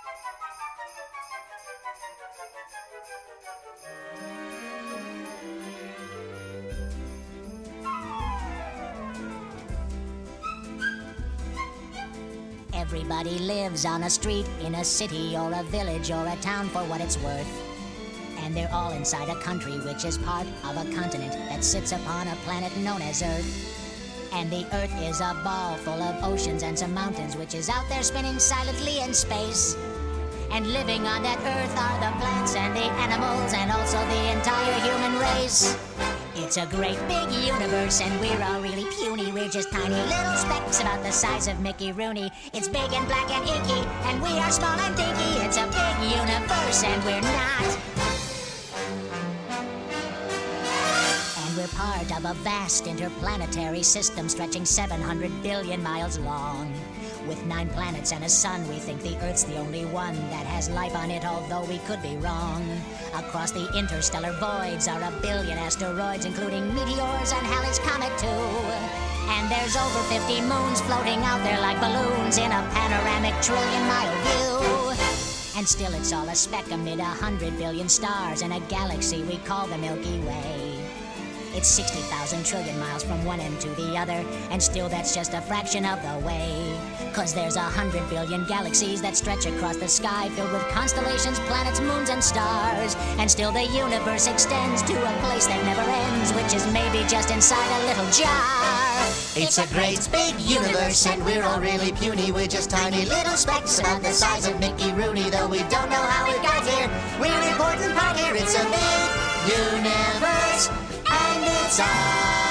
Everybody lives on a street, in a city or a village or a town for what it's worth. And they're all inside a country which is part of a continent that sits upon a planet known as Earth. And the Earth is a ball full of oceans and some mountains which is out there spinning silently in space. And living on that Earth are the plants and the animals and also the entire human race. It's a great big universe and we're all really puny. We're just tiny little specks about the size of Mickey Rooney. It's big and black and inky and we are small and dinky. It's a big universe and we're not. And we're part of a vast interplanetary system stretching 700 billion miles long. With 9 planets and a sun, we think the Earth's the only one that has life on it, although we could be wrong. Across the interstellar voids are a billion asteroids, including meteors and Halley's Comet too. And there's over 50 moons floating out there like balloons in a panoramic trillion-mile view. And still it's all a speck amid 100 billion stars in a galaxy we call the Milky Way. It's 60,000 trillion miles from one end to the other, and still that's just a fraction of the way. 'Cause there's 100 billion galaxies that stretch across the sky, filled with constellations, planets, moons, and stars. And still the universe extends to a place that never ends, which is maybe just inside a little jar. It's a great big universe and we're all really puny. We're just tiny little specks about the size of Mickey Rooney. Though we don't know how we got here, we're an important part here. It's a big universe and it's all